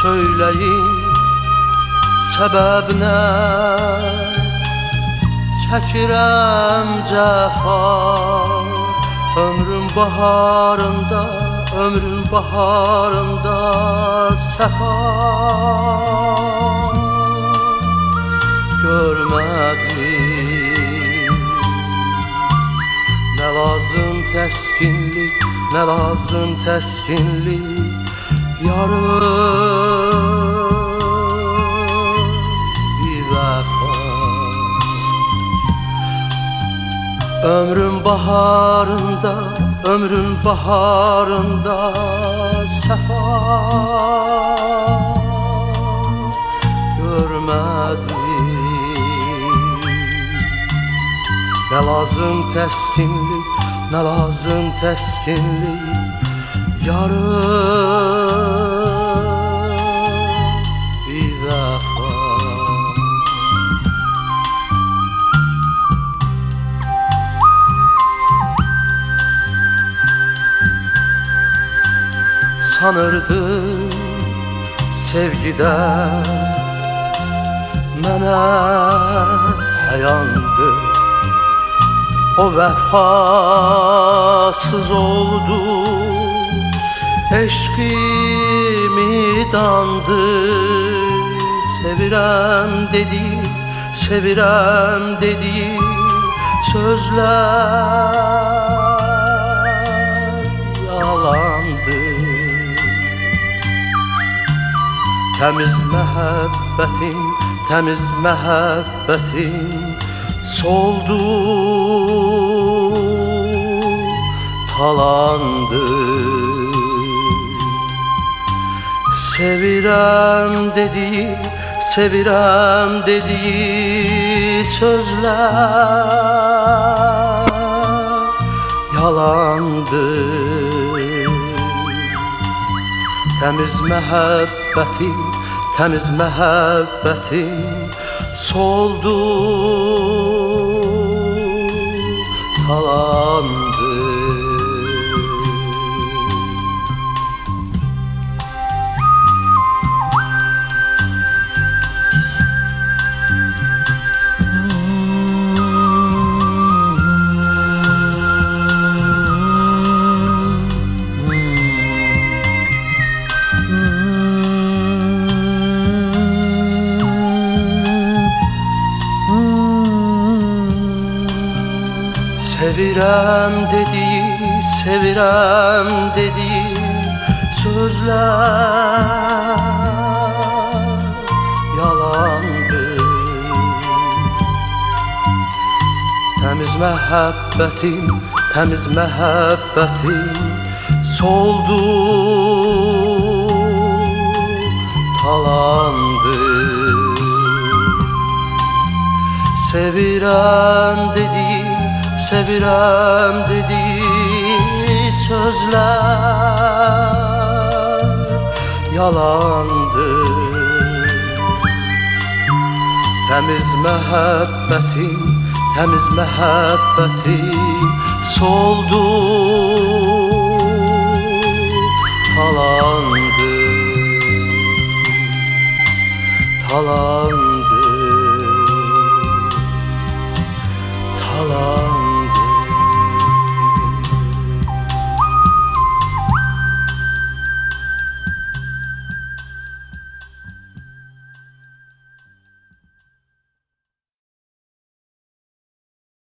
söyleyin səbəb nə? Çəkirəm cəfa ömrün baharında, ömrün baharında səfa görmədim. Nə lazım təskinlik, nə lazım təskinlik yarım bir vəfa. Ömrün baharında, ömrün baharında səfa görmədim. Nə lazım təskinlik, nə lazım təskinlik yarım bir vəfa. Sanırdım sevgide mənə həyandı, o vəfasız oldu, eşqimi dandı. Sevirəm dedi, sevirəm dedi sözlər yalandı. Təmiz məhəbbətin, təmiz məhəbbətin soldu, talandı. Sevirəm dedi, sevirəm dedi sözlər yalandı. Təmiz məhəbbətin, təmiz məhəbbətin soldu, talandı. Sevirəm dedi, sevirəm dedi sözlər yalandı. Təmiz məhəbbətim, təmiz məhəbbətim soldu, talandı. Sevirəm dedi, sevirəm dedi sözlər yalandı. Təmiz məhəbbətin, təmiz məhəbbətin soldu, talandı, talandı.